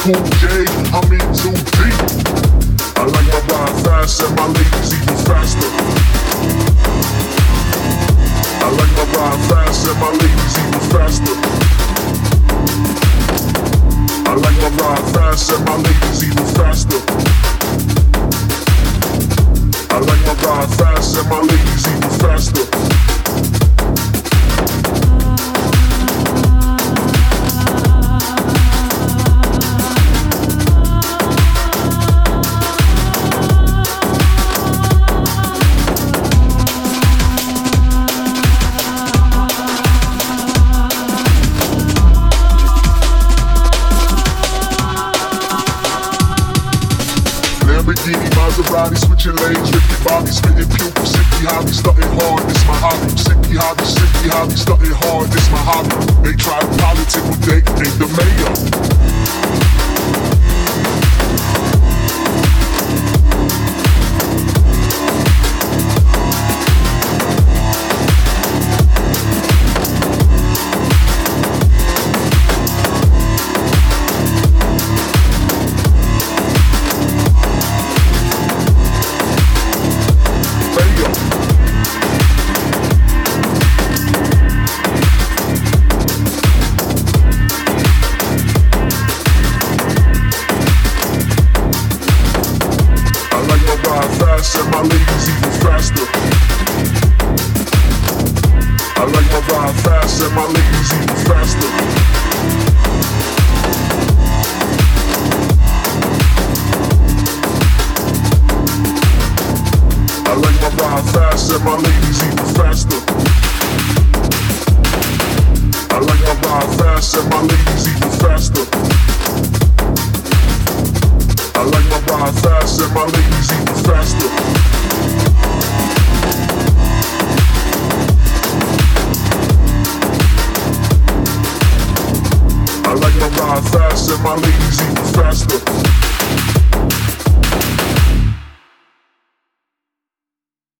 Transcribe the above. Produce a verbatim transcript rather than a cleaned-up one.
Cool J, I'm in too deep. I like my ride fast and my ladies even faster. I like my ride fast and my ladies even faster. I like my ride fast and my ladies even faster. I like my ride fast and my ladies even faster. Lamborghini, Maserati, switching lanes, Ricky Bobby, spitting pupils, sicky hobby, stunting hard, this my hobby, sicky hobby, sicky hobby, stunting hard, this my hobby. They try to politic, but they ain't the mayor. And my ladies even faster. I like my ride fast and my ladies even faster. I like my ride fast and my ladies even faster. I like my ride fast and my ladies even faster. I like my ride fast and my ladies even faster. I like my ride fast and my ladies even faster.